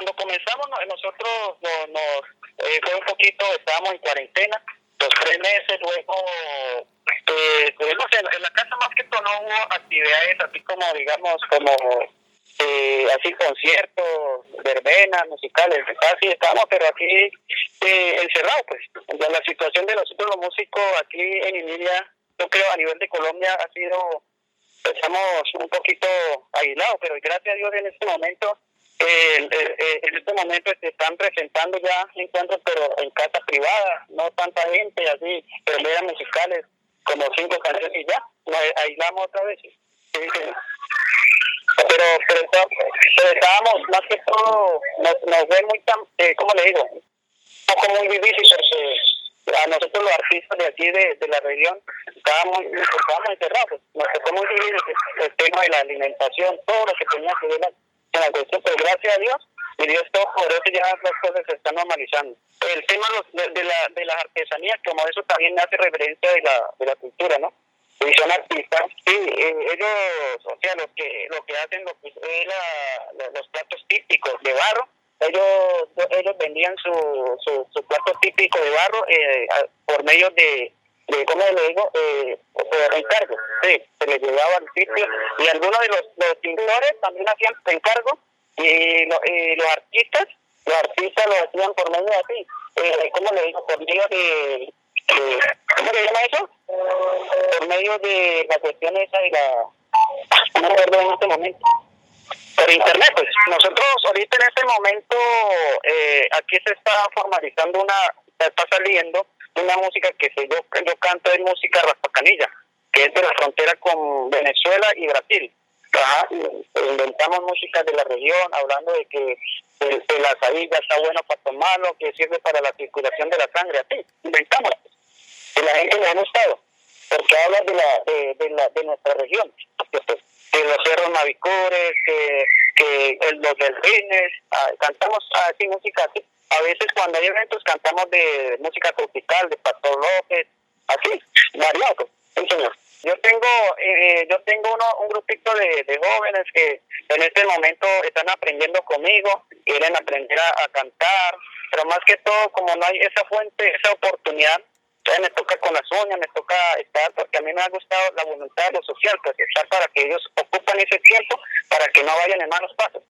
cuando comenzamos nosotros fue un poquito, estábamos en cuarentena, los 3 meses, luego estuvimos en la casa, más que todo no hubo actividades así como, digamos, como así conciertos, verbenas, musicales, así estábamos, pero aquí encerrados, pues. La situación de nosotros los músicos aquí en Emilia, yo creo a nivel de Colombia ha sido, estamos un poquito aislados, pero gracias a Dios en este momento se están presentando ya encuentros, pero en casas privadas, no tanta gente, así, verbenas musicales, como 5 canciones y ya, nos aislamos otra vez. Sí, sí. Pero estábamos, más que todo, nos ven muy tan, ¿cómo le digo? Un poco muy difícil porque a nosotros los artistas de aquí de la región estábamos encerrados, nos tocó muy difícil el tema de la alimentación, todo lo que tenía que ver con la cuestión, pero gracias a Dios, y Dios todo por eso ya las cosas se están normalizando. El tema de las artesanías, como eso también hace referencia de la cultura, ¿no? Y son artistas, sí, ellos, o sea, lo que hacen, lo que es los platos típicos de barro, ellos vendían su plato típico de barro por medio de ¿cómo le digo? Por encargo, sí, se les llevaba al sitio, y algunos de los pintores también hacían encargo, y los artistas lo hacían por medio de así, ¿cómo le digo? Por medio de ¿cómo se llama eso? Por medio de la cuestión esa y no me acuerdo en este momento. Por internet, pues. Nosotros ahorita en este momento, aquí se está formalizando está saliendo una música yo canto, es música raspacanilla, que es de la frontera con Venezuela y Brasil. Ajá, inventamos música de la región, hablando de que el azaí ya está bueno para tomarlo, que sirve para la circulación de la sangre, así, inventamos. Y la gente le ha gustado, porque habla de nuestra región, de los cerros Mavicores, los delfines, cantamos así música así. A veces cuando hay eventos cantamos de música tropical, de Pastor López, así, variado, sí, señor. Yo tengo un grupito de jóvenes que en este momento están aprendiendo conmigo, quieren aprender a cantar, pero más que todo, como no hay esa fuente, esa oportunidad, entonces me toca con las uñas, me toca estar, porque a mí me ha gustado la voluntad de lo social, pues estar para que ellos ocupan ese tiempo, para que no vayan en malos pasos.